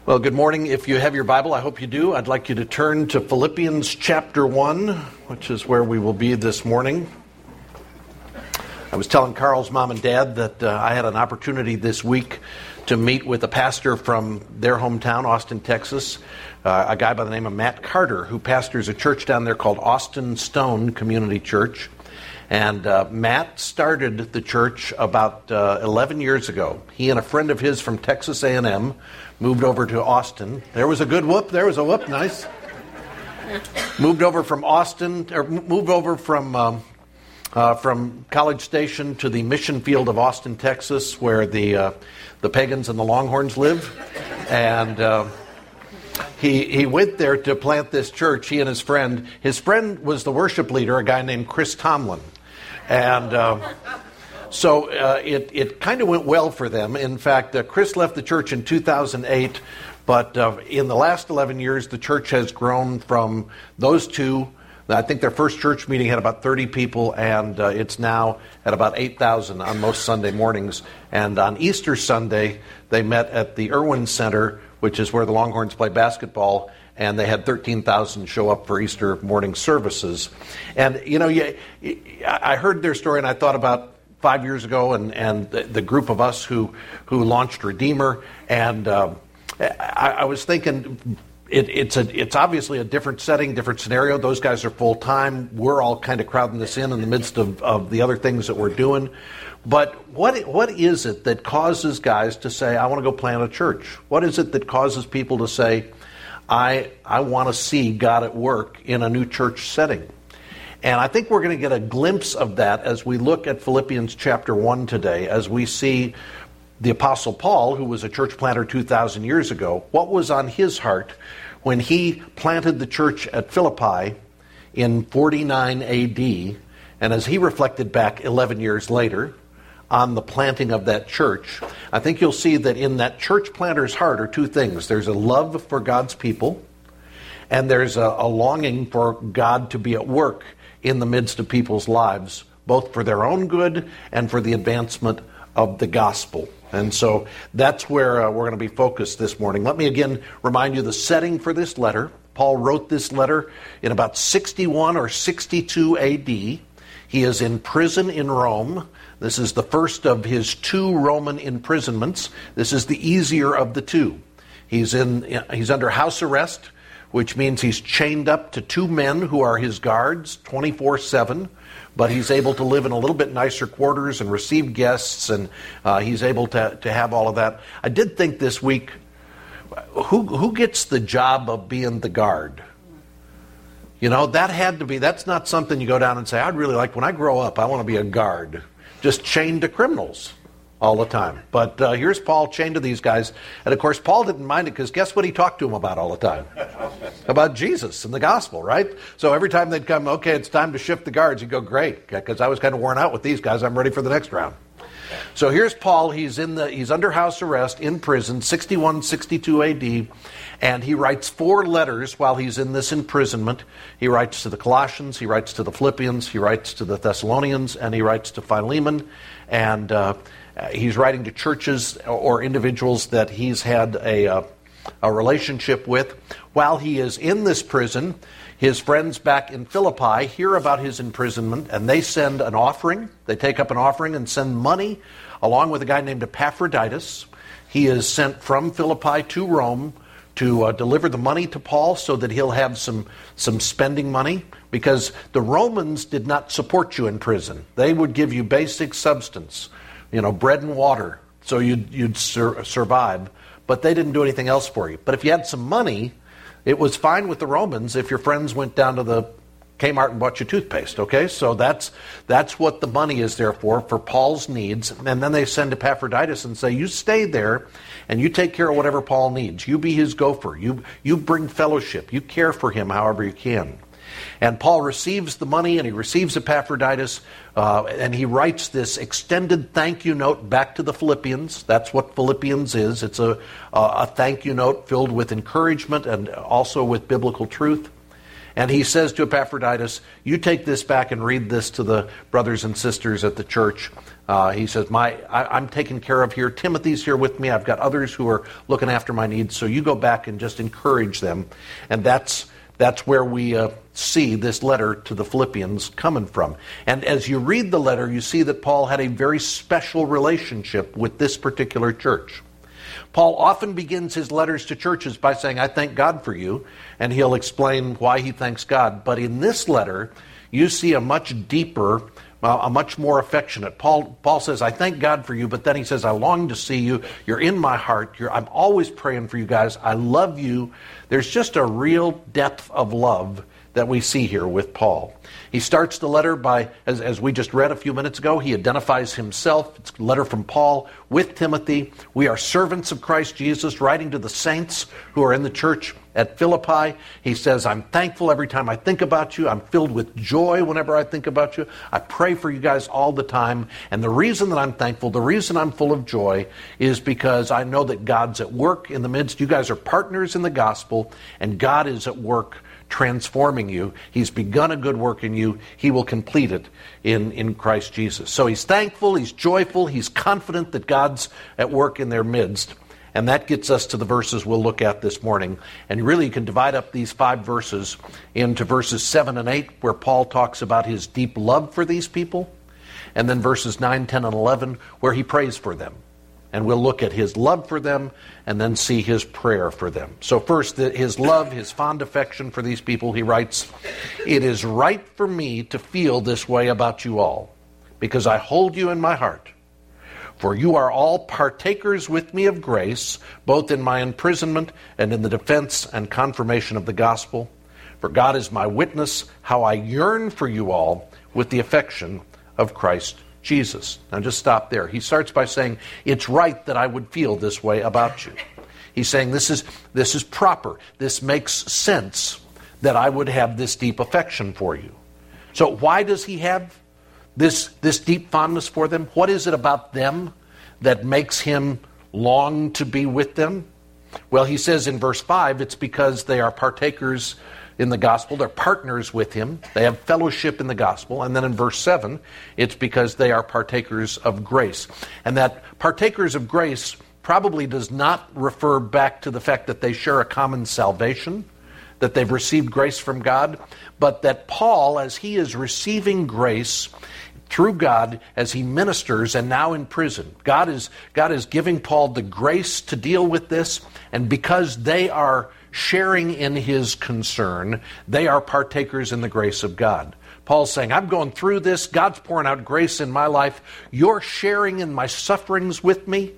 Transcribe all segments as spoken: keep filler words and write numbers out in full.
Well, good morning. If you have your Bible, I hope you do. I'd like you to turn to Philippians chapter one, which is where we will be this morning. I was telling Carl's mom and dad that uh, I had an opportunity this week to meet with a pastor from their hometown, Austin, Texas, uh, a guy by the name of Matt Carter, who pastors a church down there called Austin Stone Community Church. And uh, Matt started the church about uh, eleven years ago. He and a friend of his from Texas A and M moved over to Austin. There was a good whoop. There was a whoop. Nice. Moved over from Austin, or moved over from um, uh, from College Station to the mission field of Austin, Texas, where the uh, the pagans and the Longhorns live. And uh, he he went there to plant this church. He and his friend. His friend was the worship leader, a guy named Chris Tomlin. And uh, so uh, it, it kind of went well for them. In fact, uh, Chris left the church in two thousand eight, but uh, in the last eleven years, the church has grown from those two. I think their first church meeting had about thirty people, and uh, it's now at about eight thousand on most Sunday mornings. And on Easter Sunday, they met at the Irwin Center, which is where the Longhorns play basketball, and they had thirteen thousand show up for Easter morning services. And, you know, you, I heard their story, and I thought about five years ago and, and the, the group of us who, who launched Redeemer, and uh, I, I was thinking it, it's a it's obviously a different setting, different scenario. Those guys are full-time. We're all kind of crowding this in in the midst of, of the other things that we're doing. But what what is it that causes guys to say, I want to go plant a church? What is it that causes people to say, I I want to see God at work in a new church setting? And I think we're going to get a glimpse of that as we look at Philippians chapter one today, as we see the Apostle Paul, who was a church planter two thousand years ago, what was on his heart when he planted the church at Philippi in forty-nine A D, and as he reflected back eleven years later on the planting of that church, I think you'll see that in that church planter's heart are two things. There's a love for God's people, and there's a, a longing for God to be at work in the midst of people's lives, both for their own good and for the advancement of the gospel. And so that's where uh, we're going to be focused this morning. Let me again remind you the setting for this letter. Paul wrote this letter in about sixty-one or sixty-two A D. He is in prison in Rome. This is the first of his two Roman imprisonments. This is the easier of the two. He's in he's under house arrest, which means he's chained up to two men who are his guards twenty-four seven. But he's able to live in a little bit nicer quarters and receive guests, and uh, he's able to to have all of that. I did think this week, who who gets the job of being the guard? You know, that had to be, that's not something you go down and say, I'd really like, when I grow up, I want to be a guard, just chained to criminals all the time. But uh, here's Paul chained to these guys. And of course, Paul didn't mind it because guess what he talked to them about all the time? About Jesus and the gospel, right? So every time they'd come, okay, it's time to shift the guards, he'd go, great, because I was kind of worn out with these guys. I'm ready for the next round. So here's Paul. He's in the he's under house arrest in prison, sixty-one, sixty-two A D, and he writes four letters while he's in this imprisonment. He writes to the Colossians, he writes to the Philippians, he writes to the Thessalonians, and he writes to Philemon. And uh, he's writing to churches or individuals that he's had a uh, a relationship with. While he is in this prison, his friends back in Philippi hear about his imprisonment, and they send an offering. They take up an offering and send money, along with a guy named Epaphroditus. He is sent from Philippi to Rome to uh, deliver the money to Paul so that he'll have some, some spending money, because the Romans did not support you in prison. They would give you basic substance, you know, bread and water, so you'd, you'd sur- survive, but they didn't do anything else for you. But if you had some money, it was fine with the Romans if your friends went down to the Kmart and bought you toothpaste, okay? So that's that's what the money is there for, for Paul's needs. And then they send Epaphroditus and say, you stay there and you take care of whatever Paul needs. You be his gopher. You, you bring fellowship. You care for him however you can. And Paul receives the money and he receives Epaphroditus uh, and he writes this extended thank you note back to the Philippians. That's what Philippians is. It's a, a thank you note filled with encouragement and also with biblical truth. And he says to Epaphroditus, you take this back and read this to the brothers and sisters at the church. Uh, he says, "My, I, I'm taken care of here. Timothy's here with me. I've got others who are looking after my needs. So you go back and just encourage them." And that's that's where we uh, see this letter to the Philippians coming from. And as you read the letter, you see that Paul had a very special relationship with this particular church. Paul often begins his letters to churches by saying, "I thank God for you," and he'll explain why he thanks God. But in this letter, you see a much deeper, uh, a much more affectionate. Paul Paul says, "I thank God for you," but then he says, "I long to see you. You're in my heart. You're, I'm always praying for you guys. I love you." There's just a real depth of love that we see here with Paul. He starts the letter by, as, as we just read a few minutes ago, he identifies himself. It's a letter from Paul with Timothy. We are servants of Christ Jesus, writing to the saints who are in the church at Philippi. He says, "I'm thankful every time I think about you. I'm filled with joy whenever I think about you. I pray for you guys all the time. And the reason that I'm thankful, the reason I'm full of joy is because I know that God's at work in the midst. You guys are partners in the gospel, and God is at work transforming you. He's begun a good work in you. He will complete it in, in Christ Jesus." So he's thankful, he's joyful, he's confident that God's at work in their midst. And that gets us to the verses we'll look at this morning. And really you can divide up these five verses into verses seven and eight, where Paul talks about his deep love for these people. And then verses nine, ten, and eleven, where he prays for them. And we'll look at his love for them and then see his prayer for them. So first, his love, his fond affection for these people. He writes, "It is right for me to feel this way about you all, because I hold you in my heart. For you are all partakers with me of grace, both in my imprisonment and in the defense and confirmation of the gospel. For God is my witness, how I yearn for you all with the affection of Christ Jesus." Now just stop there. He starts by saying, it's right that I would feel this way about you. He's saying this is this is proper. This makes sense that I would have this deep affection for you. So why does he have this, this deep fondness for them? What is it about them that makes him long to be with them? Well, he says in verse five, it's because they are partakers in the gospel. They're partners with him. They have fellowship in the gospel. And then in verse seven, it's because they are partakers of grace. And that partakers of grace probably does not refer back to the fact that they share a common salvation, that they've received grace from God, but that Paul, as he is receiving grace through God as he ministers and now in prison, God is, God is giving Paul the grace to deal with this, and because they are sharing in his concern, they are partakers in the grace of God. Paul's saying, I'm going through this. God's pouring out grace in my life. You're sharing in my sufferings with me.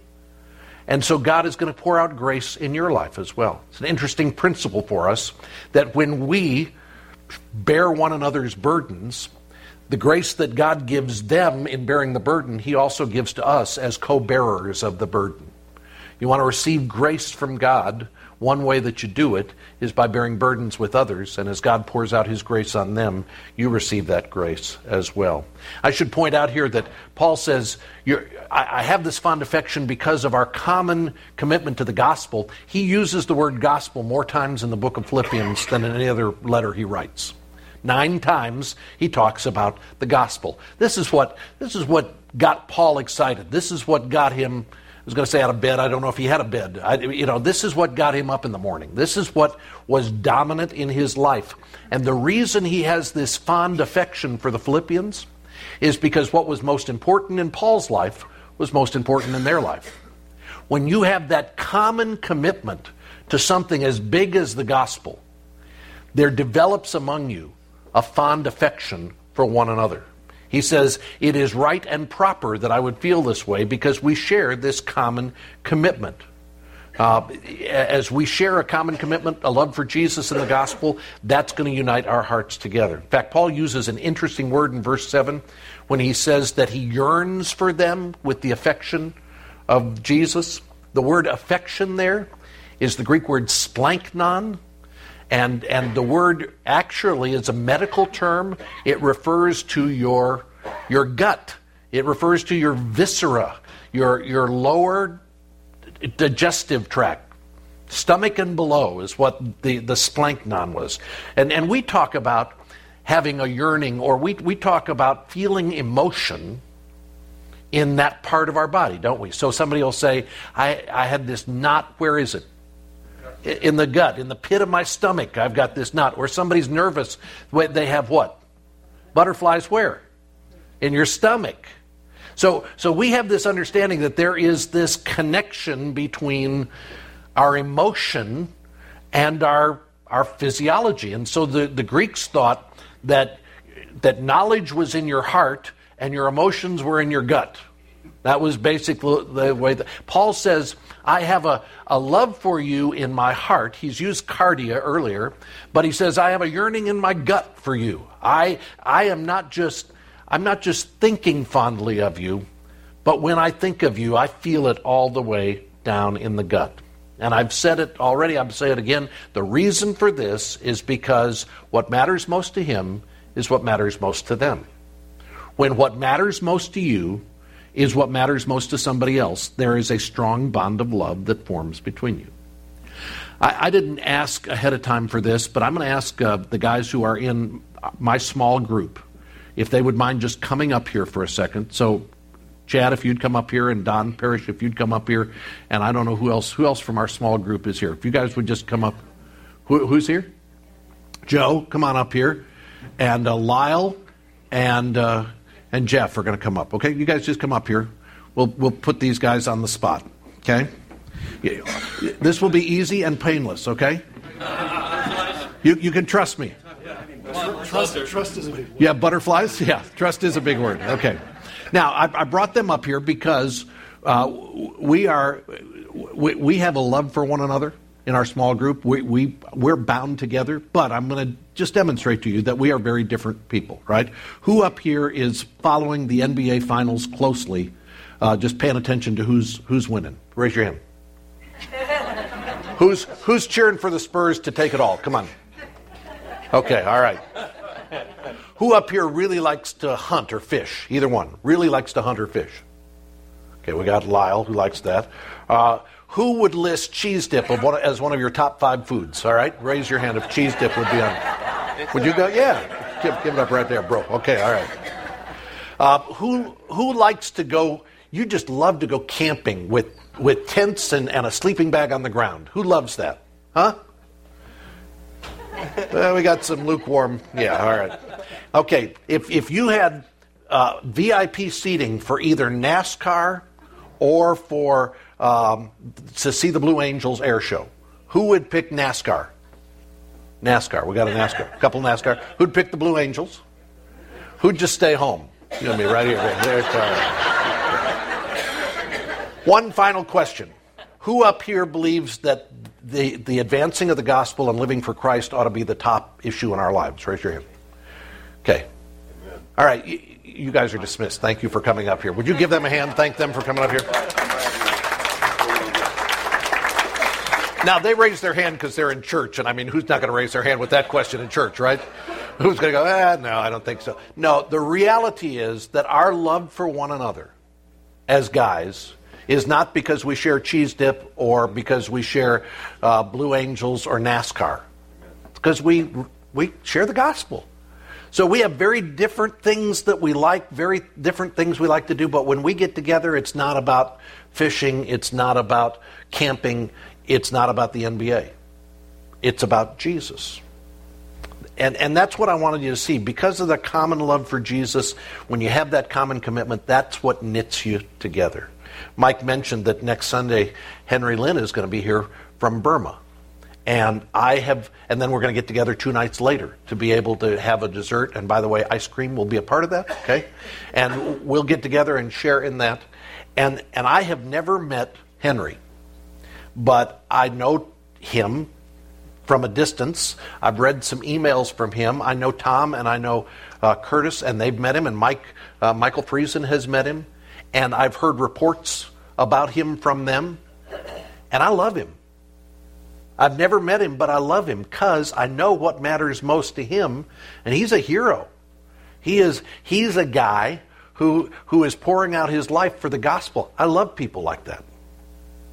And so God is going to pour out grace in your life as well. It's an interesting principle for us that when we bear one another's burdens, the grace that God gives them in bearing the burden, he also gives to us as co-bearers of the burden. You want to receive grace from God, one way that you do it is by bearing burdens with others, and as God pours out his grace on them, you receive that grace as well. I should point out here that Paul says, You're, I, I have this fond affection because of our common commitment to the gospel. He uses the word gospel more times in the book of Philippians than in any other letter he writes. Nine times he talks about the gospel. This is what, this is what got Paul excited. This is what got him, I was going to say out of bed. I don't know if he had a bed. I, you know, this is what got him up in the morning. This is what was dominant in his life. And the reason he has this fond affection for the Philippians is because what was most important in Paul's life was most important in their life. When you have that common commitment to something as big as the gospel, there develops among you a fond affection for one another. He says, it is right and proper that I would feel this way because we share this common commitment. Uh, as we share a common commitment, a love for Jesus and the gospel, that's going to unite our hearts together. In fact, Paul uses an interesting word in verse seven when he says that he yearns for them with the affection of Jesus. The word affection there is the Greek word splanknon. And and the word actually is a medical term. It refers to your your gut. It refers to your viscera, your your lower digestive tract. Stomach and below is what the, the splanchnon was. And, and we talk about having a yearning, or we, we talk about feeling emotion in that part of our body, don't we? So somebody will say, I, I had this knot, where is it? In the gut, in the pit of my stomach, I've got this knot. Or somebody's nervous, they have what? Butterflies where? In your stomach. So, so we have this understanding that there is this connection between our emotion and our our physiology. And so the, the Greeks thought that that knowledge was in your heart and your emotions were in your gut. That was basically the way that Paul says, I have a, a love for you in my heart. He's used cardia earlier, but he says, I have a yearning in my gut for you. I I am not just I'm not just thinking fondly of you, but when I think of you, I feel it all the way down in the gut. And I've said it already, I'll say it again. The reason for this is because what matters most to him is what matters most to them. When what matters most to you is what matters most to somebody else, there is a strong bond of love that forms between you. I, I didn't ask ahead of time for this, but I'm going to ask uh, the guys who are in my small group if they would mind just coming up here for a second. So, Chad, if you'd come up here, and Don Parrish, if you'd come up here, and I don't know who else who else from our small group is here. If you guys would just come up. Who, who's here? Joe, come on up here. And uh, Lyle and uh, and Jeff are going to come up. Okay, you guys just come up here. We'll we'll put these guys on the spot. Okay, this will be easy and painless. Okay, you you can trust me. Trust, trust is a big word. Yeah, butterflies. Yeah, trust is a big word. Okay. Now, I, I brought them up here because uh, we are we, we have a love for one another in our small group. We, we, we're bound together, but I'm going to just demonstrate to you that we are very different people, right? Who up here is following the N B A Finals closely, uh, just paying attention to who's who's winning? Raise your hand. who's who's cheering for the Spurs to take it all? Come on. Okay, all right. Who up here really likes to hunt or fish? Either one. Really likes to hunt or fish? Okay, we got Lyle who likes that. Uh, who would list cheese dip of one, as one of your top five foods? All right, raise your hand if cheese dip would be on. Would you go? Yeah, give, give it up right there, bro. Okay, all right. Uh, who who likes to go? You just love to go camping with with tents and, and a sleeping bag on the ground. Who loves that? Huh? Well, we got some lukewarm. Yeah, all right. Okay, if if you had uh, V I P seating for either NASCAR or for um, to see the Blue Angels air show, who would pick NASCAR? NASCAR. We got a NASCAR. A couple NASCAR. Who'd pick the Blue Angels? Who'd just stay home? You know me, right here. Right there. One final question. Who up here believes that the, the advancing of the gospel and living for Christ ought to be the top issue in our lives? Raise your hand. Okay. Amen. All right. You, you guys are dismissed. Thank you for coming up here. Would you give them a hand? Thank them for coming up here. Now, they raised their hand because they're in church. And I mean, who's not going to raise their hand with that question in church, right? Who's going to go, ah, no, I don't think so. No, the reality is that our love for one another as guys is not because we share cheese dip or because we share uh, Blue Angels or NASCAR. It's because we we share the gospel. So we have very different things that we like, very different things we like to do, but when we get together, it's not about fishing, it's not about camping, it's not about the N B A. It's about Jesus. And and that's what I wanted you to see. Because of the common love for Jesus, when you have that common commitment, that's what knits you together. Mike mentioned that next Sunday, Henry Lynn is going to be here from Burma. And I have, and then we're going to get together two nights later to be able to have a dessert. And by the way, ice cream will be a part of that, okay? And we'll get together and share in that. And and I have never met Henry, but I know him from a distance. I've read some emails from him. I know Tom and I know uh, Curtis, and they've met him. And Mike, uh, Michael Friesen has met him. And I've heard reports about him from them. And I love him. I've never met him, but I love him because I know what matters most to him. And he's a hero. He is he's a guy who who is pouring out his life for the gospel. I love people like that.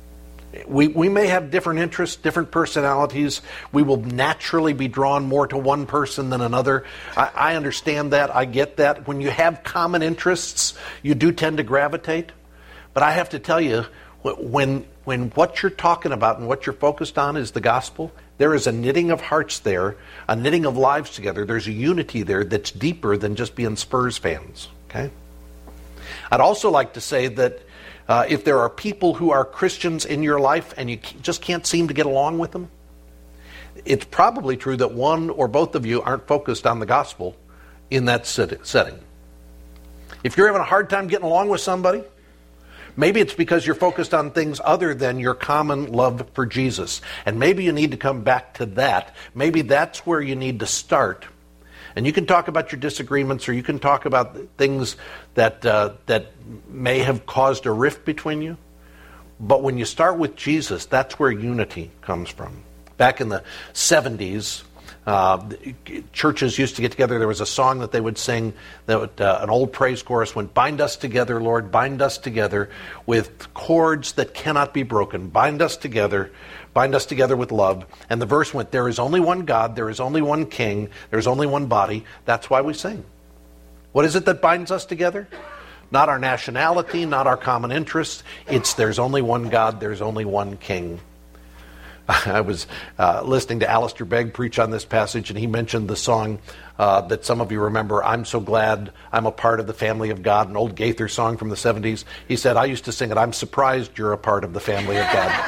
We we may have different interests, different personalities. We will naturally be drawn more to one person than another. I, I understand that. I get that. When you have common interests, you do tend to gravitate. But I have to tell you, when when what you're talking about and what you're focused on is the gospel, there is a knitting of hearts there, a knitting of lives together. There's a unity there that's deeper than just being Spurs fans. Okay? I'd also like to say that Uh, if there are people who are Christians in your life and you just can't seem to get along with them, it's probably true that one or both of you aren't focused on the gospel in that setting. If you're having a hard time getting along with somebody, maybe it's because you're focused on things other than your common love for Jesus. And maybe you need to come back to that. Maybe that's where you need to start. And you can talk about your disagreements, or you can talk about things that uh, that may have caused a rift between you. But when you start with Jesus, that's where unity comes from. Back in the seventies, uh, churches used to get together. There was a song that they would sing, that would, uh, an old praise chorus went, "Bind us together, Lord, bind us together with cords that cannot be broken. Bind us together, bind us together with love." And the verse went, "There is only one God, there is only one King, there is only one body." That's why we sing. What is it that binds us together? Not our nationality, not our common interests. It's there's only one God, there's only one King. I was uh, listening to Alistair Begg preach on this passage, and he mentioned the song uh, that some of you remember, "I'm So Glad I'm a Part of the Family of God," an old Gaither song from the seventies. He said, "I used to sing it, I'm surprised you're a part of the family of God."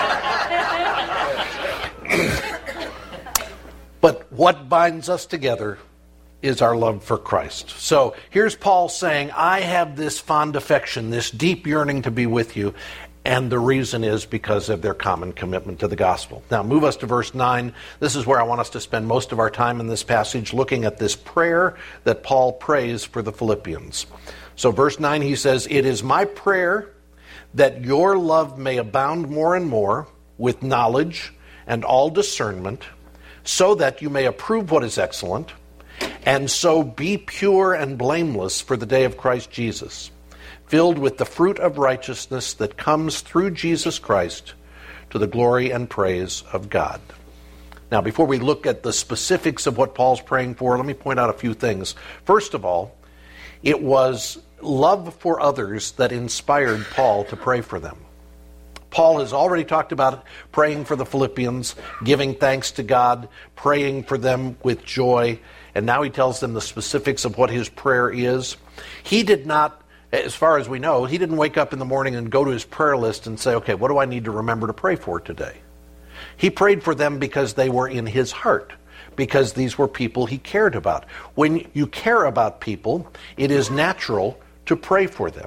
But what binds us together is our love for Christ. So here's Paul saying, I have this fond affection, this deep yearning to be with you, and the reason is because of their common commitment to the gospel. Now move us to verse nine. This is where I want us to spend most of our time in this passage, looking at this prayer that Paul prays for the Philippians. So verse nine, he says, "It is my prayer that your love may abound more and more with knowledge and all discernment, so that you may approve what is excellent, and so be pure and blameless for the day of Christ Jesus, filled with the fruit of righteousness that comes through Jesus Christ, to the glory and praise of God." Now, before we look at the specifics of what Paul's praying for, let me point out a few things. First of all, it was love for others that inspired Paul to pray for them. Paul has already talked about praying for the Philippians, giving thanks to God, praying for them with joy, and now he tells them the specifics of what his prayer is. He did not, as far as we know, he didn't wake up in the morning and go to his prayer list and say, okay, what do I need to remember to pray for today? He prayed for them because they were in his heart, because these were people he cared about. When you care about people, it is natural to pray for them.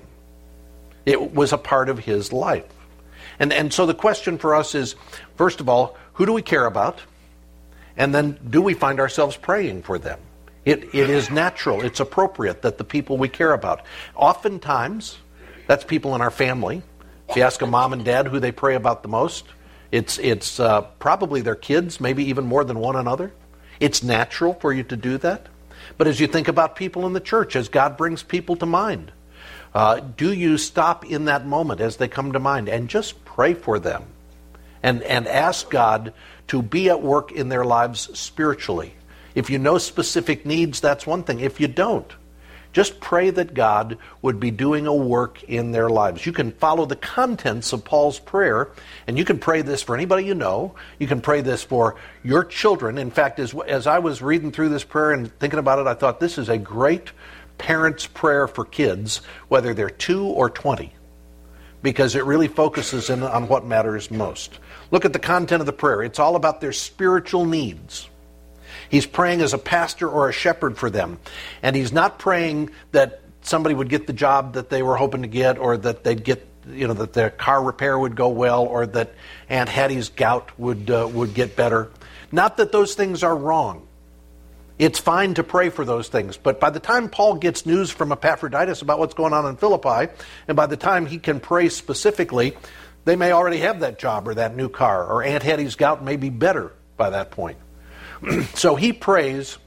It was a part of his life. And and so the question for us is, first of all, who do we care about? And then, do we find ourselves praying for them? It It is natural, it's appropriate that the people we care about. Oftentimes, that's people in our family. If you ask a mom and dad who they pray about the most, it's, it's uh, probably their kids, maybe even more than one another. It's natural for you to do that. But as you think about people in the church, as God brings people to mind, Uh, do you stop in that moment as they come to mind and just pray for them and, and ask God to be at work in their lives spiritually? If you know specific needs, that's one thing. If you don't, just pray that God would be doing a work in their lives. You can follow the contents of Paul's prayer, and you can pray this for anybody you know. You can pray this for your children. In fact, as, as I was reading through this prayer and thinking about it, I thought this is a great parents' prayer for kids, whether they're two or twenty, because it really focuses in on what matters most. Look at the content of the prayer. It's all about their spiritual needs. He's praying as a pastor or a shepherd for them, and he's not praying that somebody would get the job that they were hoping to get, or that they'd get, you know, that their car repair would go well, or that Aunt Hattie's gout would uh, would get better. Not that those things are wrong. It's fine to pray for those things. But by the time Paul gets news from Epaphroditus about what's going on in Philippi, and by the time he can pray specifically, they may already have that job or that new car, or Aunt Hattie's gout may be better by that point. So he prays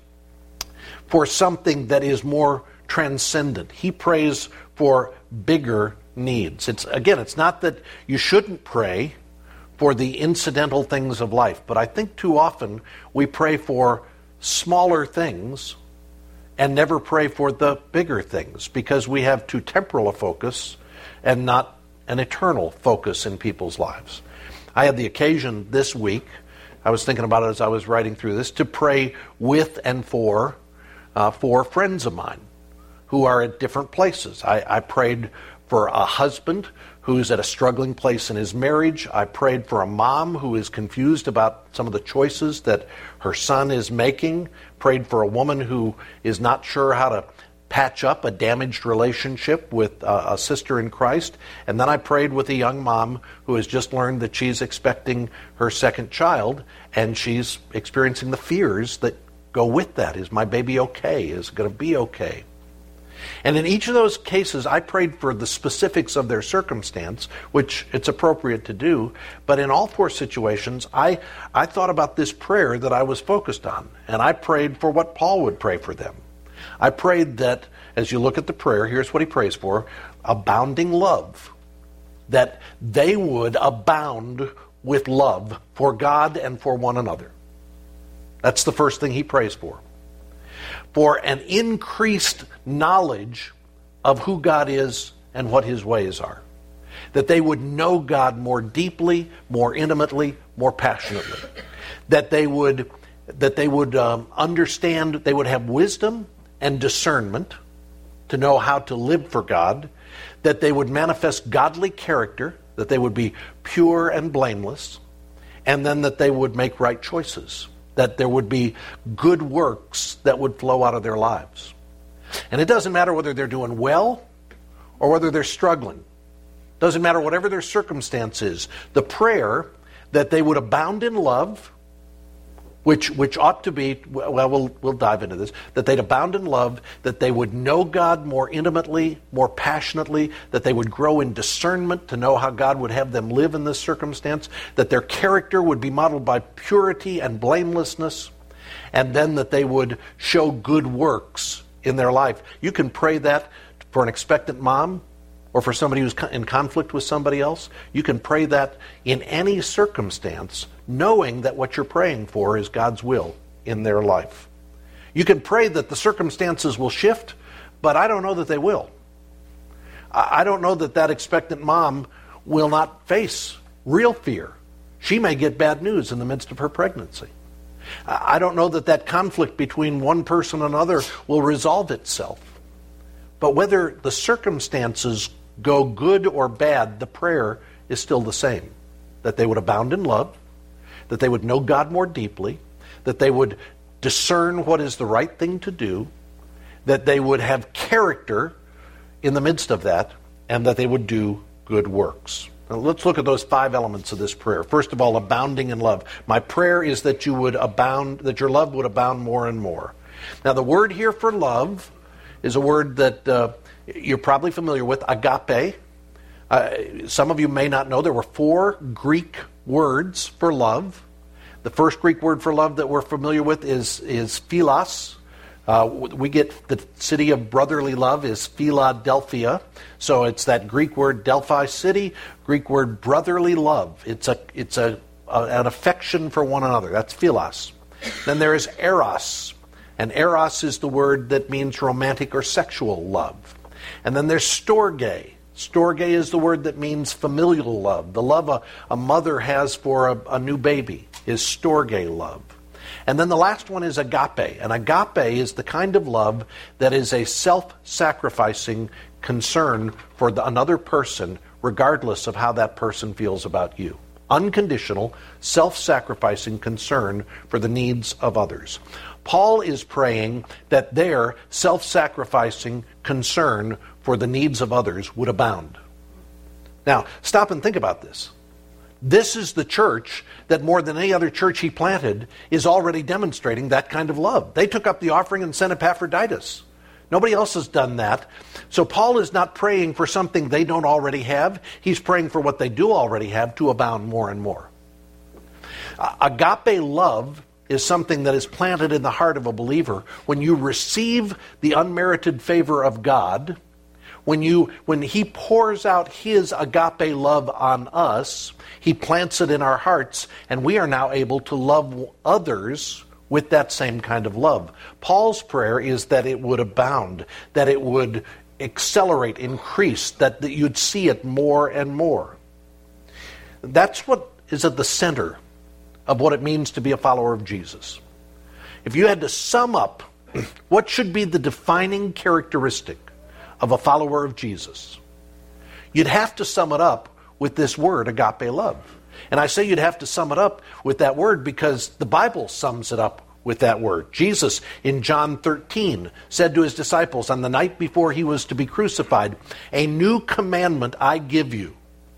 for something that is more transcendent. He prays for bigger needs. It's again, it's not that you shouldn't pray for the incidental things of life. But I think too often we pray for smaller things and never pray for the bigger things because we have too temporal a focus and not an eternal focus in people's lives. I had the occasion this week, I was thinking about it as I was writing through this, to pray with and for uh, for friends of mine who are at different places. I, I prayed for a husband who's at a struggling place in his marriage. I prayed for a mom who is confused about some of the choices that her son is making. Prayed for a woman who is not sure how to patch up a damaged relationship with uh, a sister in Christ. And then I prayed with a young mom who has just learned that she's expecting her second child, and she's experiencing the fears that go with that. Is my baby okay? Is it going to be okay? And in each of those cases, I prayed for the specifics of their circumstance, which it's appropriate to do. But in all four situations, I, I thought about this prayer that I was focused on. And I prayed for what Paul would pray for them. I prayed that, as you look at the prayer, here's what he prays for: abounding love. That they would abound with love for God and for one another. That's the first thing he prays for. For an increased knowledge of who God is and what his ways are. That they would know God more deeply, more intimately, more passionately. That they would, that they would um, understand, they would have wisdom and discernment to know how to live for God. That they would manifest godly character, that they would be pure and blameless, and then that they would make right choices. That there would be good works that would flow out of their lives. And it doesn't matter whether they're doing well or whether they're struggling. Doesn't matter whatever their circumstance is. The prayer that they would abound in love, which which ought to be, well, we'll we'll dive into this, that they'd abound in love, that they would know God more intimately, more passionately, that they would grow in discernment to know how God would have them live in this circumstance, that their character would be modeled by purity and blamelessness, and then that they would show good works in their life. You can pray that for an expectant mom or for somebody who's in conflict with somebody else. You can pray that in any circumstance, knowing that what you're praying for is God's will in their life. You can pray that the circumstances will shift, but I don't know that they will. I don't know that that expectant mom will not face real fear. She may get bad news in the midst of her pregnancy. I don't know that that conflict between one person and another will resolve itself. But whether the circumstances go good or bad, the prayer is still the same. That they would abound in love, that they would know God more deeply, that they would discern what is the right thing to do, that they would have character in the midst of that, and that they would do good works. Now, let's look at those five elements of this prayer. First of all, abounding in love. My prayer is that you would abound, that your love would abound more and more. Now, the word here for love is a word that uh, you're probably familiar with, agape. Uh, some of you may not know there were four Greek words for love. The first Greek word for love that we're familiar with is, is philos. Uh, we get the city of brotherly love is Philadelphia. So it's that Greek word Delphi city, Greek word brotherly love. It's a it's a, a an affection for one another. That's philos. Then there is eros. And eros is the word that means romantic or sexual love. And then there's storge. Storge is the word that means familial love. The love a, a mother has for a, a new baby is storge love. And then the last one is agape. And agape is the kind of love that is a self-sacrificing concern for the, another person, regardless of how that person feels about you. Unconditional, self-sacrificing concern for the needs of others. Paul is praying that their self-sacrificing concern for the needs of others would abound. Now, stop and think about this. This is the church that more than any other church he planted is already demonstrating that kind of love. They took up the offering and sent Epaphroditus. Nobody else has done that. So Paul is not praying for something they don't already have. He's praying for what they do already have to abound more and more. Uh, agape love is something that is planted in the heart of a believer when you receive the unmerited favor of God, When you, when he pours out his agape love on us, he plants it in our hearts, and we are now able to love others with that same kind of love. Paul's prayer is that it would abound, that it would accelerate, increase, that, that you'd see it more and more. That's what is at the center of what it means to be a follower of Jesus. If you had to sum up what should be the defining characteristic of a follower of Jesus, you'd have to sum it up with this word, agape love. And I say you'd have to sum it up with that word because the Bible sums it up with that word. Jesus, in John thirteen, said to his disciples on the night before he was to be crucified, "A new commandment I give you."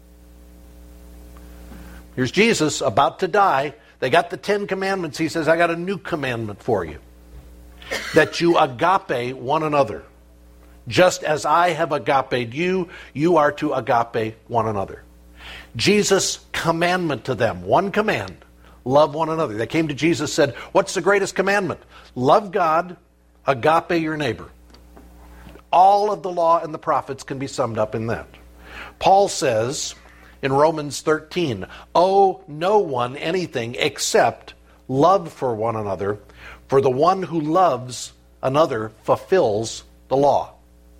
Here's Jesus about to die. They got the Ten Commandments. He says, I got a new commandment for you. That you agape one another. Just as I have agaped you, you are to agape one another. Jesus' commandment to them, one command, love one another. They came to Jesus and said, what's the greatest commandment? Love God, agape your neighbor. All of the law and the prophets can be summed up in that. Paul says in Romans thirteen, owe no one anything except love for one another, for the one who loves another fulfills the law.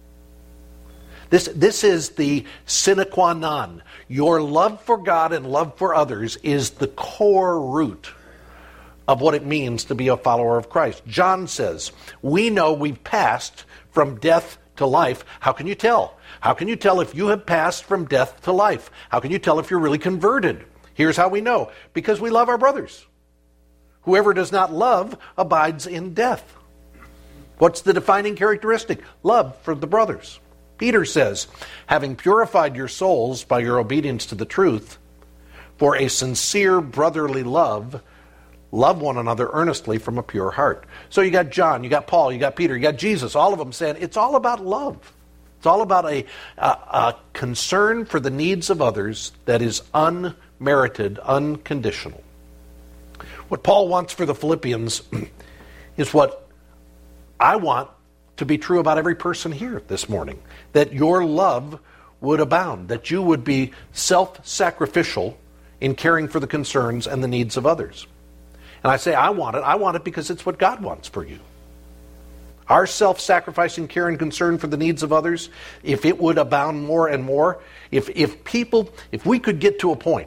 This, this is the sine qua non. Your love for God and love for others is the core root of what it means to be a follower of Christ. John says, we know we've passed from death to life. How can you tell? How can you tell if you have passed from death to life? How can you tell if you're really converted? Here's how we know. Because we love our brothers. Whoever does not love abides in death. What's the defining characteristic? Love for the brothers. Peter says, having purified your souls by your obedience to the truth, for a sincere brotherly love, love one another earnestly from a pure heart. So you got John, you got Paul, you got Peter, you got Jesus, all of them saying it's all about love. It's all about a, a, a concern for the needs of others that is unmerited, unconditional. What Paul wants for the Philippians is what I want to be true about every person here this morning. That your love would abound, that you would be self-sacrificial in caring for the concerns and the needs of others. And I say I want it. I want it because it's what God wants for you. Our self-sacrificing care and concern for the needs of others, if it would abound more and more, if, if people, if we could get to a point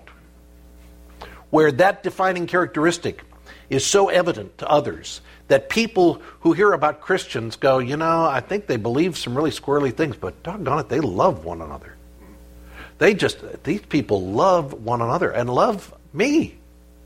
where that defining characteristic is so evident to others that people who hear about Christians go, you know, I think they believe some really squirrely things, but doggone it, they love one another. They just, these people love one another and love me.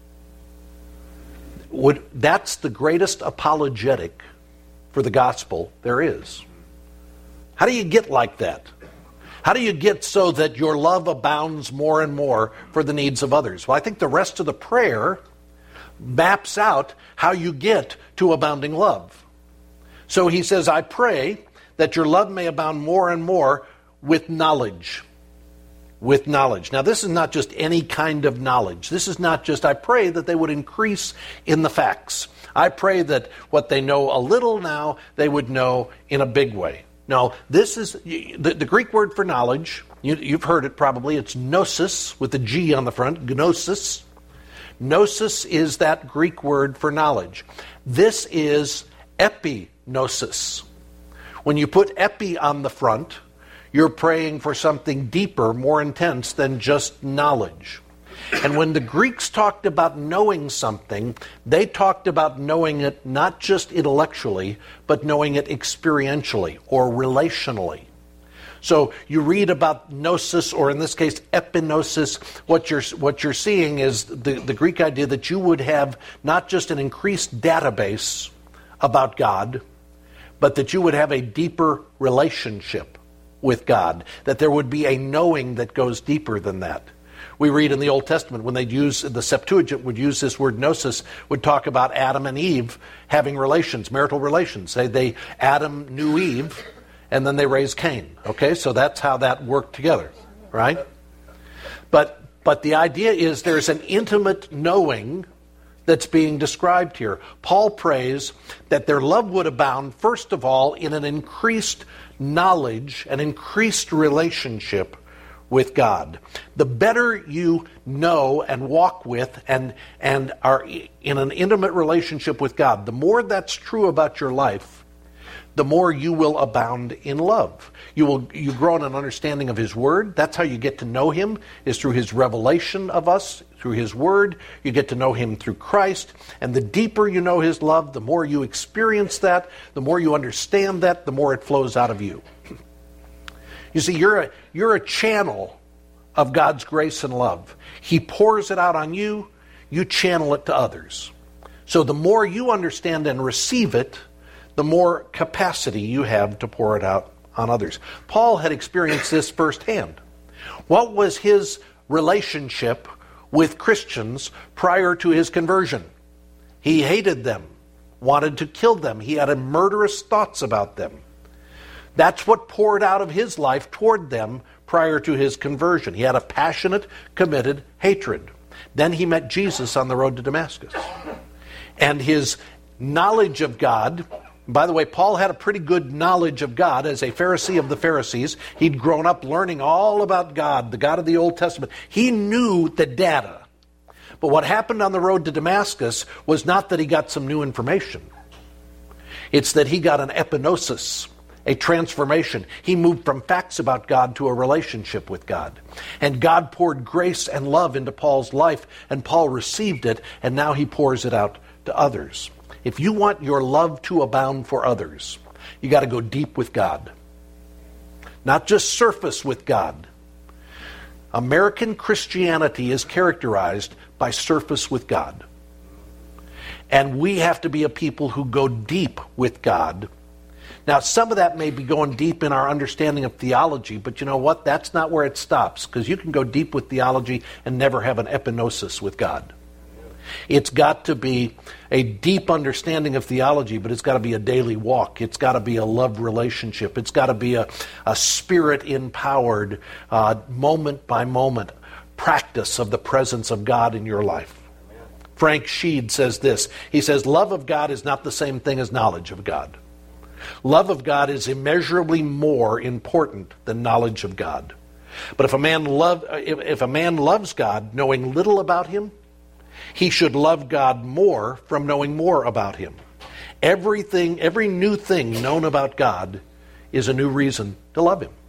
Would, that's the greatest apologetic for the gospel there is. How do you get like that? How do you get so that your love abounds more and more for the needs of others? Well, I think the rest of the prayer maps out how you get to abounding love. So he says, I pray that your love may abound more and more with knowledge. With knowledge. Now, this is not just any kind of knowledge. This is not just, I pray that they would increase in the facts. I pray that what they know a little now, they would know in a big way. No, this is, the, the Greek word for knowledge, you, you've heard it probably, it's gnosis, with a G on the front, gnosis. Gnosis is that Greek word for knowledge. This is epignosis. When you put epi on the front, you're praying for something deeper, more intense than just knowledge. And when the Greeks talked about knowing something, they talked about knowing it not just intellectually, but knowing it experientially or relationally. So you read about gnosis, or in this case, epignosis. What you're what you're seeing is the, the Greek idea that you would have not just an increased database about God, but that you would have a deeper relationship with God, that there would be a knowing that goes deeper than that. We read in the Old Testament when they'd use, the Septuagint would use this word gnosis, would talk about Adam and Eve having relations, marital relations. Say they, Adam knew Eve, and then they raised Cain. Okay, so that's how that worked together, right? But but the idea is there's an intimate knowing that's being described here. Paul prays that their love would abound, first of all, in an increased knowledge, an increased relationship with God. The better you know and walk with and, and are in an intimate relationship with God, the more that's true about your life, the more you will abound in love. You will you grow in an understanding of His Word. That's how you get to know Him, is through His revelation of us, through His Word. You get to know Him through Christ. And the deeper you know His love, the more you experience that, the more you understand that, the more it flows out of you. You see, you're a, you're a channel of God's grace and love. He pours it out on you, you channel it to others. So the more you understand and receive it, the more capacity you have to pour it out on others. Paul had experienced this firsthand. What was his relationship with Christians prior to his conversion? He hated them, wanted to kill them. He had murderous thoughts about them. That's what poured out of his life toward them prior to his conversion. He had a passionate, committed hatred. Then he met Jesus on the road to Damascus. And his knowledge of God... By the way, Paul had a pretty good knowledge of God as a Pharisee of the Pharisees. He'd grown up learning all about God, the God of the Old Testament. He knew the data. But what happened on the road to Damascus was not that he got some new information. It's that he got an epinosis, a transformation. He moved from facts about God to a relationship with God. And God poured grace and love into Paul's life, and Paul received it, and now he pours it out to others. If you want your love to abound for others, you got to go deep with God. Not just surface with God. American Christianity is characterized by surface with God. And we have to be a people who go deep with God. Now, some of that may be going deep in our understanding of theology, but you know what? That's not where it stops, because you can go deep with theology and never have an epinosis with God. It's got to be a deep understanding of theology, but it's got to be a daily walk. It's got to be a love relationship. It's got to be a, a spirit-empowered, uh, moment-by-moment practice of the presence of God in your life. Frank Sheed says this. He says, love of God is not the same thing as knowledge of God. Love of God is immeasurably more important than knowledge of God. But if a man love, if, if a man loves God, knowing little about Him, he should love God more from knowing more about Him. Everything, every new thing known about God is a new reason to love Him.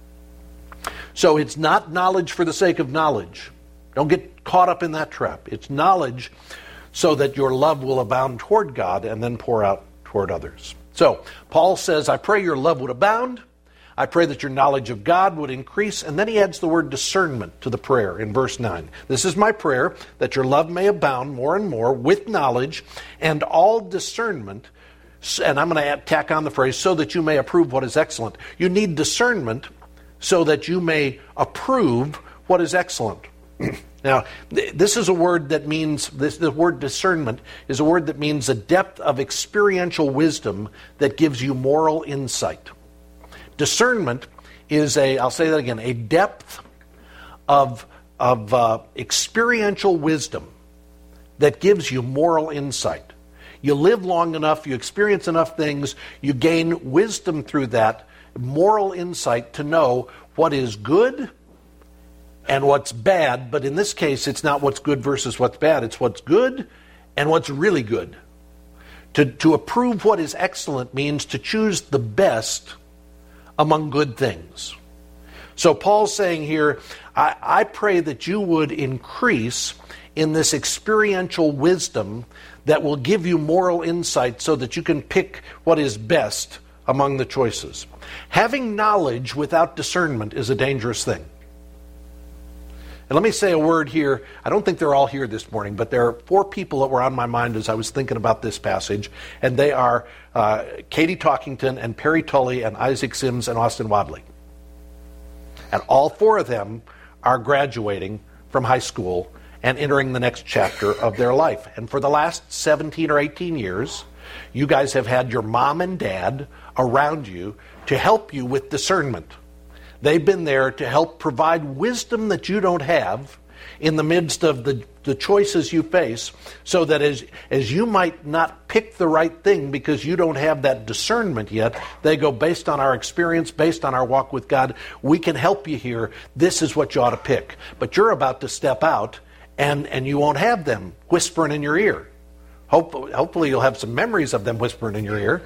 So it's not knowledge for the sake of knowledge. Don't get caught up in that trap. It's knowledge so that your love will abound toward God and then pour out toward others. So Paul says, I pray your love would abound. I pray that your knowledge of God would increase. And then he adds the word discernment to the prayer in verse nine. This is my prayer, that your love may abound more and more with knowledge and all discernment. And I'm going to add, tack on the phrase, so that you may approve what is excellent. You need discernment so that you may approve what is excellent. Now, th- this is a word that means, this, the word discernment is a word that means a depth of experiential wisdom that gives you moral insight. Discernment is a, I'll say that again, a depth of, of uh, experiential wisdom that gives you moral insight. You live long enough, you experience enough things, you gain wisdom through that, moral insight to know what is good and what's bad. But in this case, it's not what's good versus what's bad. It's what's good and what's really good. To, to approve what is excellent means to choose the best among good things. So Paul's saying here, I, I pray that you would increase in this experiential wisdom that will give you moral insight so that you can pick what is best among the choices. Having knowledge without discernment is a dangerous thing. And let me say a word here. I don't think they're all here this morning, but there are four people that were on my mind as I was thinking about this passage, and they are uh, Katie Talkington and Perry Tully and Isaac Sims and Austin Wadley. And all four of them are graduating from high school and entering the next chapter of their life. And for the last seventeen or eighteen years, you guys have had your mom and dad around you to help you with discernment. They've been there to help provide wisdom that you don't have in the midst of the, the choices you face, so that as, as you might not pick the right thing because you don't have that discernment yet, they go, based on our experience, based on our walk with God, we can help you here. This is what you ought to pick. But you're about to step out, and, and you won't have them whispering in your ear. Hopefully, hopefully you'll have some memories of them whispering in your ear.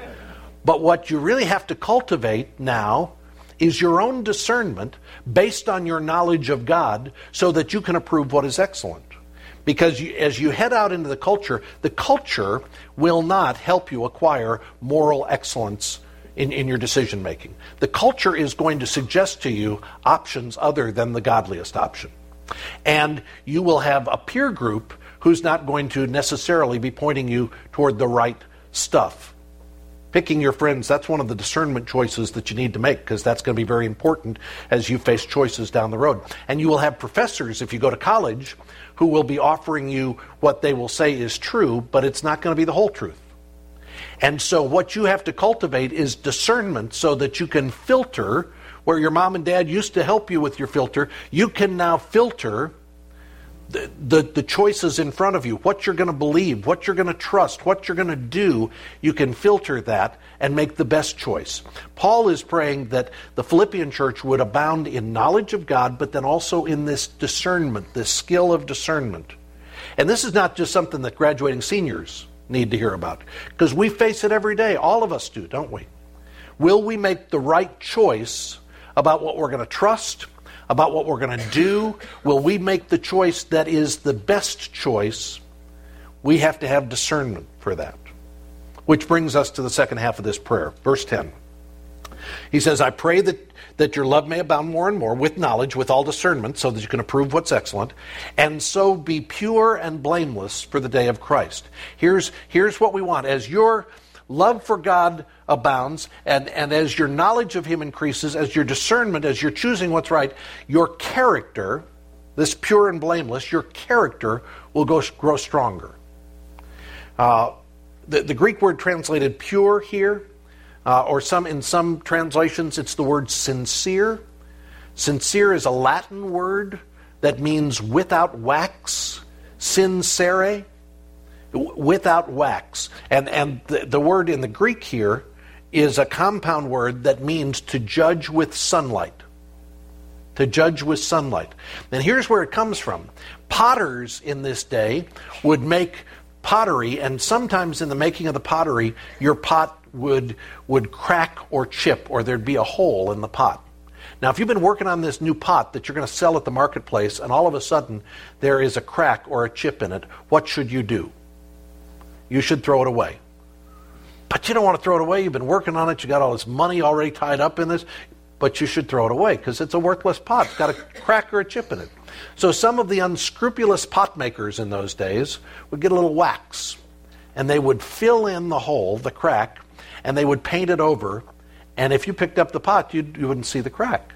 But what you really have to cultivate now is your own discernment based on your knowledge of God, so that you can approve what is excellent. Because you, as you head out into the culture, the culture will not help you acquire moral excellence in, in your decision making. The culture is going to suggest to you options other than the godliest option. And you will have a peer group who's not going to necessarily be pointing you toward the right stuff. Picking your friends, that's one of the discernment choices that you need to make, because that's going to be very important as you face choices down the road. And you will have professors, if you go to college, who will be offering you what they will say is true, but it's not going to be the whole truth. And so what you have to cultivate is discernment, so that you can filter where your mom and dad used to help you with your filter. You can now filter The, the, the choices in front of you, what you're going to believe, what you're going to trust, what you're going to do. You can filter that and make the best choice. Paul is praying that the Philippian church would abound in knowledge of God, but then also in this discernment, this skill of discernment. And this is not just something that graduating seniors need to hear about, because we face it every day. All of us do, don't we? Will we make the right choice about what we're going to trust, about what we're going to do? Will we make the choice that is the best choice? We have to have discernment for that. Which brings us to the second half of this prayer. Verse ten. He says, I pray that, that your love may abound more and more with knowledge, with all discernment, so that you can approve what's excellent, and so be pure and blameless for the day of Christ. Here's, here's what we want. As your love for God abounds, and, and as your knowledge of Him increases, as your discernment, as you're choosing what's right, your character, this pure and blameless, your character will go, grow stronger. Uh, the, the Greek word translated pure here, uh, or some in some translations it's the word sincere. Sincere is a Latin word that means without wax, sincere, without wax. And, and the, the word in the Greek here is a compound word that means to judge with sunlight. To judge with sunlight. And here's where it comes from. Potters in this day would make pottery, and sometimes in the making of the pottery, your pot would, would crack or chip, or there'd be a hole in the pot. Now, if you've been working on this new pot that you're going to sell at the marketplace, and all of a sudden there is a crack or a chip in it, what should you do? You should throw it away. But you don't want to throw it away. You've been working on it. You got all this money already tied up in this. But you should throw it away, because it's a worthless pot. It's got a crack or a chip in it. So some of the unscrupulous pot makers in those days would get a little wax, and they would fill in the hole, the crack, and they would paint it over. And if you picked up the pot, you'd, you wouldn't see the crack.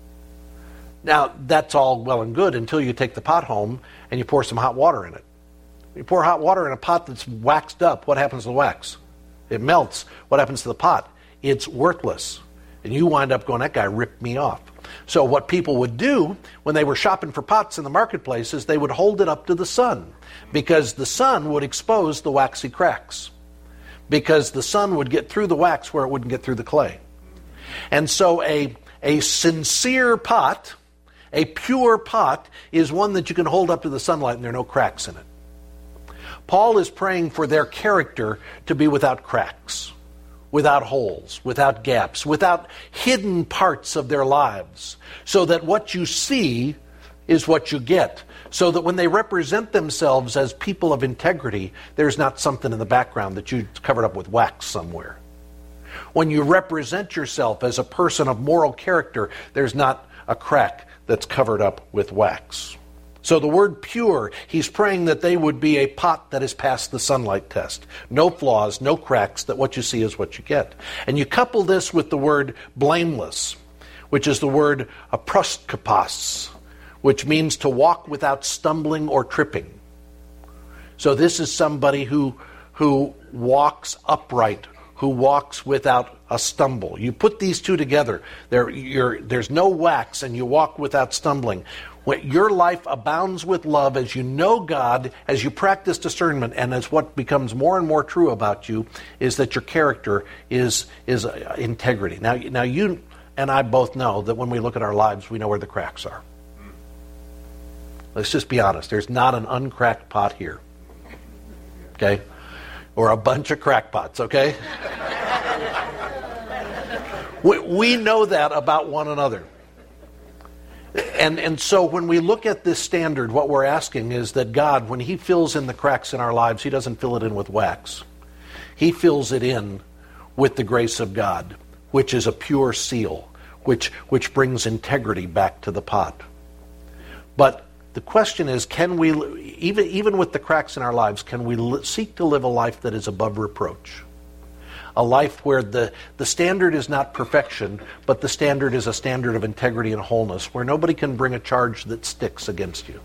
Now, that's all well and good until you take the pot home and you pour some hot water in it. You pour hot water in a pot that's waxed up, what happens to the wax? It melts. What happens to the pot? It's worthless. And you wind up going, that guy ripped me off. So what people would do when they were shopping for pots in the marketplace is they would hold it up to the sun, because the sun would expose the waxy cracks, because the sun would get through the wax where it wouldn't get through the clay. And so a, a sincere pot, a pure pot, is one that you can hold up to the sunlight and there are no cracks in it. Paul is praying for their character to be without cracks, without holes, without gaps, without hidden parts of their lives, so that what you see is what you get, so that when they represent themselves as people of integrity, there's not something in the background that you covered up with wax somewhere. When you represent yourself as a person of moral character, there's not a crack that's covered up with wax. So the word pure, he's praying that they would be a pot that has passed the sunlight test. No flaws, no cracks, that what you see is what you get. And you couple this with the word blameless, which is the word aproskopos, which means to walk without stumbling or tripping. So this is somebody who, who walks upright, who walks without a stumble. You put these two together, there, you're, there's no wax, and you walk without stumbling. When your life abounds with love as you know God, as you practice discernment, and as what becomes more and more true about you is that your character is is uh, integrity. Now, now you and I both know that when we look at our lives, we know where the cracks are. Let's just be honest. There's not an uncracked pot here. Okay? Or a bunch of crackpots, okay? we, we know that about one another. And and so when we look at this standard, what we're asking is that God, when He fills in the cracks in our lives, He doesn't fill it in with wax. He fills it in with the grace of God, which is a pure seal, which which brings integrity back to the pot. But the question is, can we, even even with the cracks in our lives, can we li- seek to live a life that is above reproach? A life where the, the standard is not perfection, but the standard is a standard of integrity and wholeness, where nobody can bring a charge that sticks against you.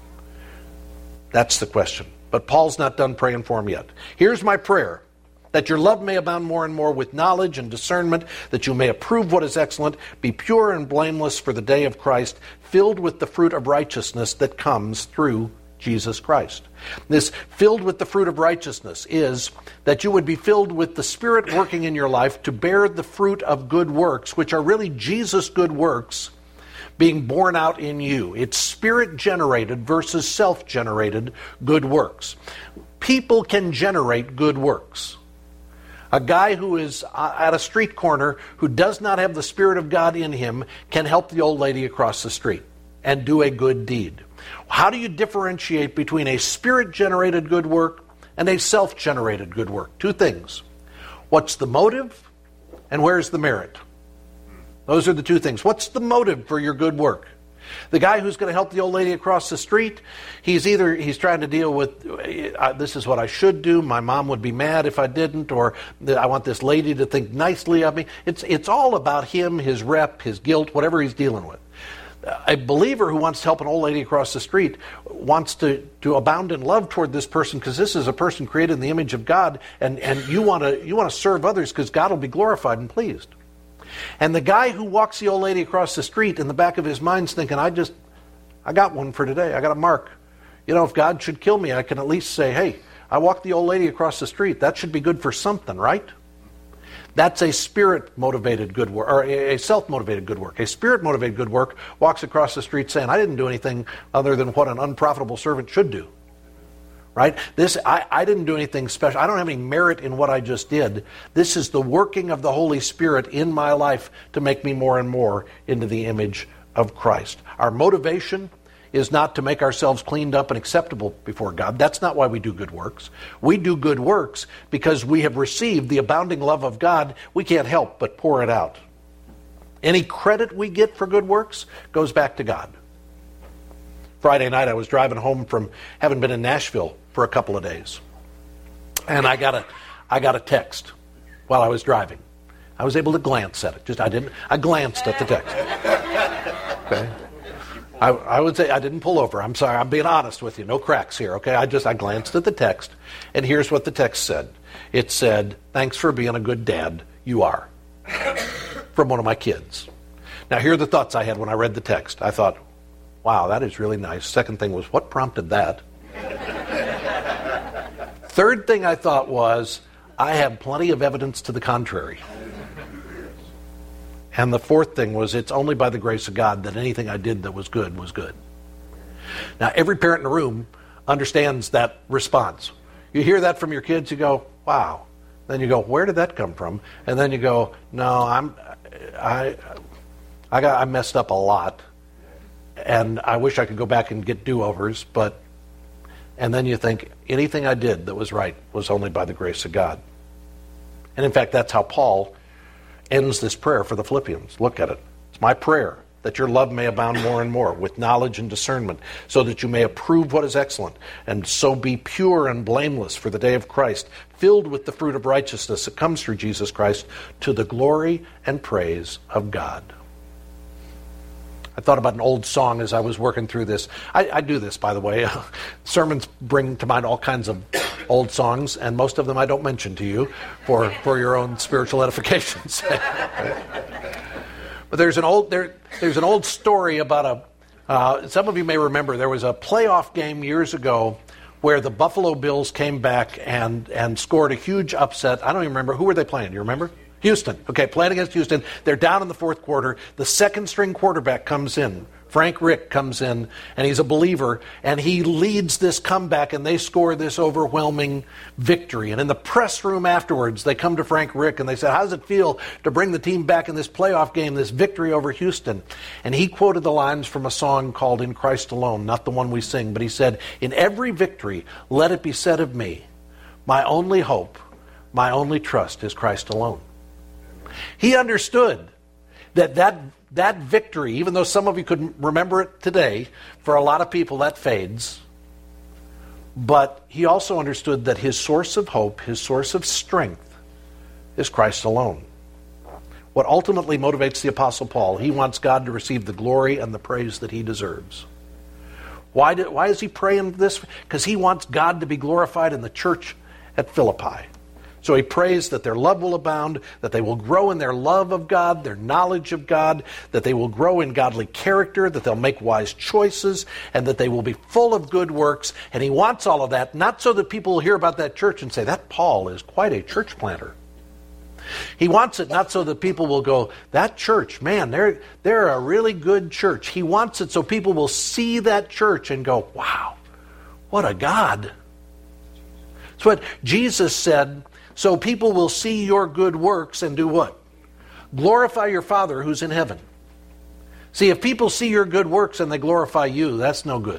That's the question. But Paul's not done praying for him yet. Here's my prayer, that your love may abound more and more with knowledge and discernment, that you may approve what is excellent, be pure and blameless for the day of Christ, filled with the fruit of righteousness that comes through Jesus Christ. This filled with the fruit of righteousness is that you would be filled with the Spirit working in your life to bear the fruit of good works, which are really Jesus' good works being born out in you. It's Spirit-generated versus self-generated good works. People can generate good works. A guy who is at a street corner who does not have the Spirit of God in him can help the old lady across the street and do a good deed. How do you differentiate between a Spirit-generated good work and a self-generated good work? Two things. What's the motive and where's the merit? Those are the two things. What's the motive for your good work? The guy who's going to help the old lady across the street, he's either he's trying to deal with, uh, this is what I should do, my mom would be mad if I didn't, or I want this lady to think nicely of me. It's, it's all about him, his rep, his guilt, whatever he's dealing with. A believer who wants to help an old lady across the street wants to, to abound in love toward this person, because this is a person created in the image of God, and, and you want to you want to serve others because God will be glorified and pleased. And the guy who walks the old lady across the street, in the back of his mind's thinking, I just, I got one for today. I got a mark. You know, if God should kill me, I can at least say, hey, I walked the old lady across the street. That should be good for something, right? That's a Spirit-motivated good work, or a self-motivated good work. A Spirit-motivated good work walks across the street saying, I didn't do anything other than what an unprofitable servant should do. Right? This, I, I didn't do anything special. I don't have any merit in what I just did. This is the working of the Holy Spirit in my life to make me more and more into the image of Christ. Our motivation is not to make ourselves cleaned up and acceptable before God. That's not why we do good works. We do good works because we have received the abounding love of God. We can't help but pour it out. Any credit we get for good works goes back to God. Friday night I was driving home from having been in Nashville for a couple of days. And I got a I got a text while I was driving. I was able to glance at it. Just I didn't I glanced at the text. Okay. I, I would say I didn't pull over. I'm sorry. I'm being honest with you. No cracks here. Okay. I just I glanced at the text, and here's what the text said. It said, "Thanks for being a good dad. You are." From one of my kids. Now, here are the thoughts I had when I read the text. I thought, wow, that is really nice. Second thing was, what prompted that? Third thing I thought was, I have plenty of evidence to the contrary. And the fourth thing was, it's only by the grace of God that anything I did that was good was good. Now, every parent in the room understands that response. You hear that from your kids, you go, wow. Then you go, where did that come from? And then you go, no, I'm, I, I got, I messed up a lot. And I wish I could go back and get do-overs, but, and then you think, anything I did that was right was only by the grace of God. And in fact, that's how Paul ends this prayer for the Philippians. Look at it. It's my prayer that your love may abound more and more with knowledge and discernment, so that you may approve what is excellent, and so be pure and blameless for the day of Christ, filled with the fruit of righteousness that comes through Jesus Christ, to the glory and praise of God. I thought about an old song as I was working through this. I, I do this, by the way. Sermons bring to mind all kinds of old songs, and most of them I don't mention to you for, for your own spiritual edifications. But there's an old there there's an old story about a Uh, some of you may remember there was a playoff game years ago where the Buffalo Bills came back and, and scored a huge upset. I don't even remember. Who were they playing? Do you remember? Houston. Okay, playing against Houston. They're down in the fourth quarter. The second string quarterback comes in. Frank Rick comes in, and he's a believer, and he leads this comeback, and they score this overwhelming victory. And in the press room afterwards, they come to Frank Rick, and they said, how does it feel to bring the team back in this playoff game, this victory over Houston? And he quoted the lines from a song called In Christ Alone, not the one we sing, but he said, in every victory, let it be said of me, my only hope, my only trust is Christ alone. He understood that that That victory, even though some of you couldn't remember it today, for a lot of people that fades. But he also understood that his source of hope, his source of strength, is Christ alone. What ultimately motivates the Apostle Paul, he wants God to receive the glory and the praise that he deserves. Why, do, why is he praying this? Because he wants God to be glorified in the church at Philippi. So he prays that their love will abound, that they will grow in their love of God, their knowledge of God, that they will grow in godly character, that they'll make wise choices, and that they will be full of good works. And he wants all of that, not so that people will hear about that church and say, that Paul is quite a church planter. He wants it not so that people will go, that church, man, they're, they're a really good church. He wants it so people will see that church and go, wow, what a God. That's what Jesus said. So people will see your good works and do what? Glorify your Father who's in heaven. See, if people see your good works and they glorify you, that's no good.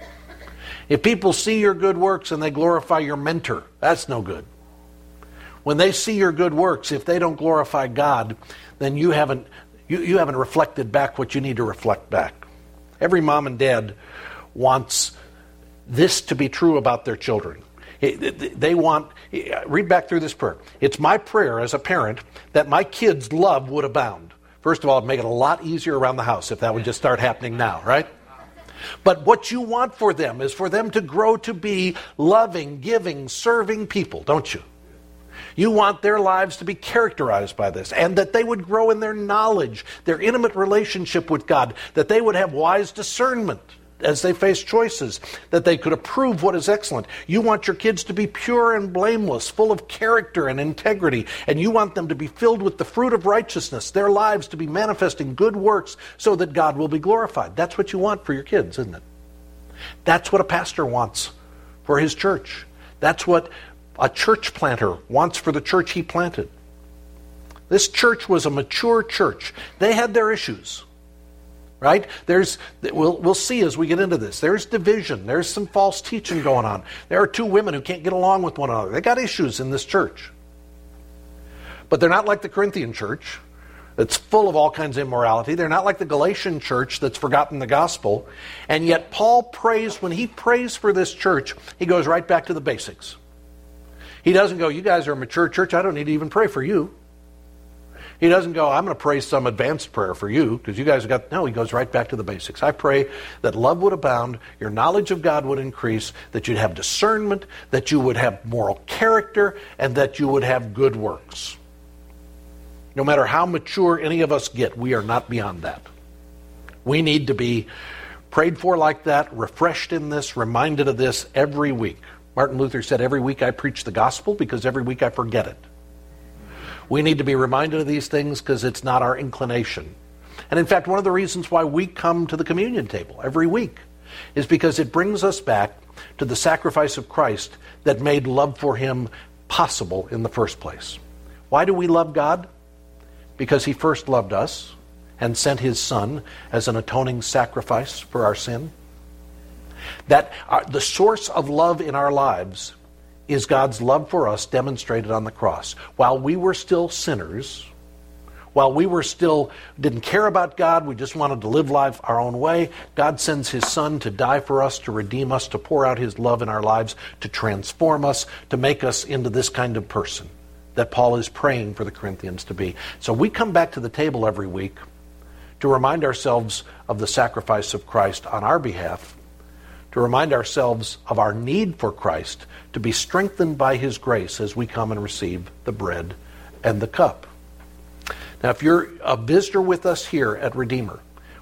If people see your good works and they glorify your mentor, that's no good. When they see your good works, if they don't glorify God, then you haven't you, you haven't reflected back what you need to reflect back. Every mom and dad wants this to be true about their children. They want, read back through this prayer. It's my prayer as a parent that my kids' love would abound. First of all, it'd make it a lot easier around the house if that would just start happening now, right? But what you want for them is for them to grow to be loving, giving, serving people, don't you? You want their lives to be characterized by this, and that they would grow in their knowledge, their intimate relationship with God, that they would have wise discernment as they face choices, that they could approve what is excellent. You want your kids to be pure and blameless, full of character and integrity, and you want them to be filled with the fruit of righteousness, their lives to be manifesting good works so that God will be glorified. That's what you want for your kids, isn't it? That's what a pastor wants for his church. That's what a church planter wants for the church he planted. This church was a mature church. They had their issues. Right? There's, we'll, we'll see as we get into this. There's division. There's some false teaching going on. There are two women who can't get along with one another. They got issues in this church. But they're not like the Corinthian church that's full of all kinds of immorality. They're not like the Galatian church that's forgotten the gospel. And yet Paul prays, when he prays for this church, he goes right back to the basics. He doesn't go, you guys are a mature church, I don't need to even pray for you. He doesn't go, I'm going to pray some advanced prayer for you because you guys have got... No, he goes right back to the basics. I pray that love would abound, your knowledge of God would increase, that you'd have discernment, that you would have moral character, and that you would have good works. No matter how mature any of us get, we are not beyond that. We need to be prayed for like that, refreshed in this, reminded of this every week. Martin Luther said, every week I preach the gospel because every week I forget it. We need to be reminded of these things because it's not our inclination. And in fact, one of the reasons why we come to the communion table every week is because it brings us back to the sacrifice of Christ that made love for him possible in the first place. Why do we love God? Because he first loved us and sent his Son as an atoning sacrifice for our sin. That our, the source of love in our lives is God's love for us demonstrated on the cross. While we were still sinners, while we were still didn't care about God, we just wanted to live life our own way, God sends his Son to die for us, to redeem us, to pour out his love in our lives, to transform us, to make us into this kind of person that Paul is praying for the Corinthians to be. So we come back to the table every week to remind ourselves of the sacrifice of Christ on our behalf, to remind ourselves of our need for Christ, to be strengthened by his grace as we come and receive the bread and the cup. Now, if you're a visitor with us here at Redeemer,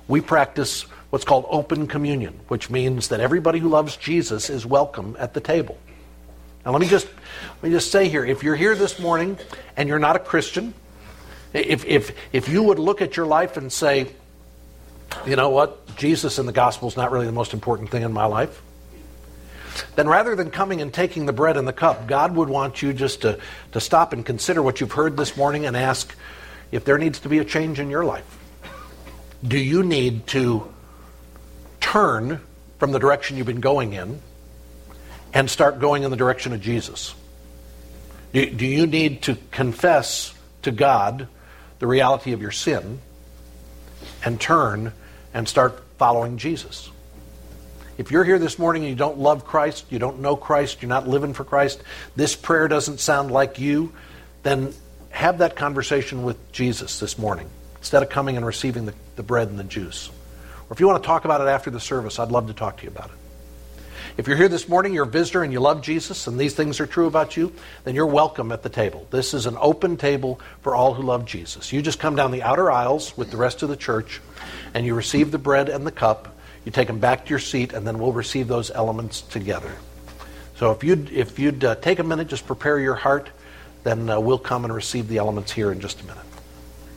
we practice what's called open communion, which means that everybody who loves Jesus is welcome at the table. Now let me just let me just say here, if you're here this morning and you're not a Christian, if if if you would look at your life and say, you know what, Jesus and the gospel is not really the most important thing in my life, then rather than coming and taking the bread and the cup, God would want you just to, to stop and consider what you've heard this morning and ask if there needs to be a change in your life. Do you need to turn from the direction you've been going in and start going in the direction of Jesus? Do, do you need to confess to God the reality of your sin and turn and start following Jesus? If you're here this morning and you don't love Christ, you don't know Christ, you're not living for Christ, this prayer doesn't sound like you, then have that conversation with Jesus this morning instead of coming and receiving the, the bread and the juice. Or if you want to talk about it after the service, I'd love to talk to you about it. If you're here this morning, you're a visitor and you love Jesus and these things are true about you, then you're welcome at the table. This is an open table for all who love Jesus. You just come down the outer aisles with the rest of the church and you receive the bread and the cup. You take them back to your seat, and then we'll receive those elements together. So if you'd, if you'd uh, take a minute, just prepare your heart, then uh, we'll come and receive the elements here in just a minute.